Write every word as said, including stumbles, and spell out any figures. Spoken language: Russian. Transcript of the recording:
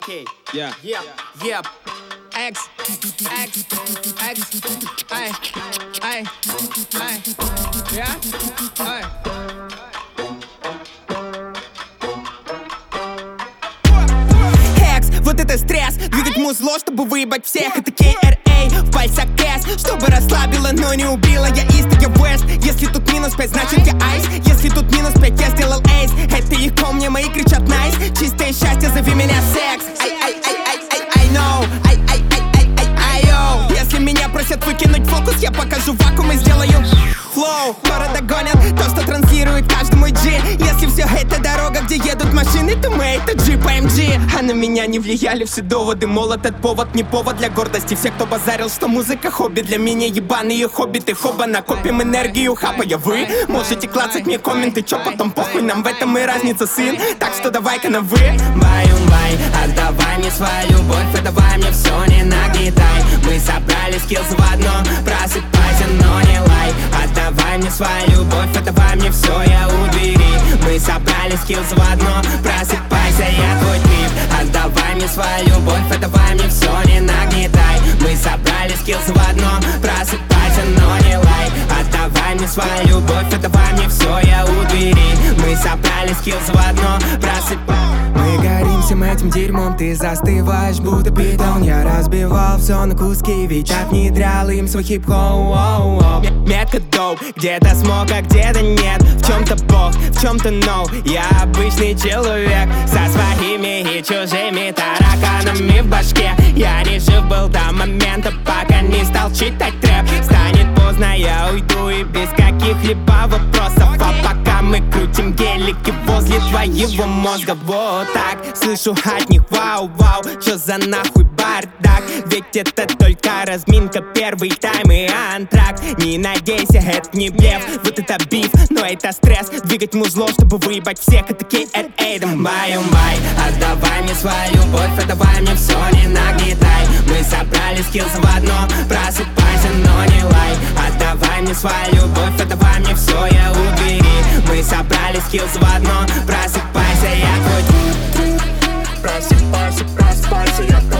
Okay. Yeah. Yeah. Yeah. X, X, X, ay, ay, ay, yeah, ay. Хекс, вот это стресс. Двигать музло, чтобы выебать всех. Это кей ар эй, в пальцах кэс. Чтобы расслабила, но не убила. Я ист, я вест. Если тут минус пять, значит я айс. Если тут минус пять, я сделал эйс. Это легко, мне мои кричат найс. Чистое счастье, зови меня секс. Ай, ай, ай, ай, ай, ай, no. Ай, ай, ай, ай, ай, ай, йоу. Если меня просят выкинуть фокус, я покажу вакуум и сделаю флоу. Города гонят то, что транслирует каждый мой джи. Если все это дорога, где едут машины, то мы это джип эй эм джи. А на меня не влияли все доводы. Мол, этот повод не повод для гордости. Все, кто базарил, что музыка хобби, для меня ебаные хоббиты. Хоба, накопим энергию, хапая вы. Можете клацать мне комменты, чё потом похуй, нам в этом и разница, сын. Так что давай-ка на вы. Баю-бай, отдавай мне свою любовь, отдавай мне все, не нагнетай. Мы собрали скиллс в одно, просыпайся, но не лай. Отдавай мне свою любовь, отдавай мне все, я у двери. Мы собрали скиллс в одно, просыпайся, я твой трип. Отдавай мне свою любовь, отдавай мне все, не нагнетай. Мы собрали скиллс в одно, просыпайся, но не лай. Отдавай мне свою любовь, отдавай мне все, я у двери. Мы собрали скиллс в одно, просыпайся. Мы горим всем этим дерьмом, ты застываешь, будто питон. Я разбивал все на куски, ведь так внедрял им свой хип-хоп. Метка доп, где-то смог, а где-то нет. В чем-то бог, в чем-то no. Я обычный человек со своими и чужими тараканами в башке. Я не жив был до момента, пока не стал читать трэп. Станет поздно, я уйду и без каких-либо вопросов. А пока мы крутим гелики возле твоего мозга. Вот так, слышу от них вау-вау. Чё за нахуй бардак? Ведь это только разминка, первый тайм и антракт. Не надейся, это не блеф, вот это биф, но это стресс. Двигать музло, чтобы выебать всех, это кей ар эй. Баю-бай, отдавай мне свою любовь, отдавай мне все, не нагнетай. Мы собрали скиллс в одно, просыпайся, но не лай. Отдавай мне свою любовь, отдавай мне все, я у двери. Мы собрали скиллс в одно, просыпайся, я твой. Просыпайся, просыпайся, я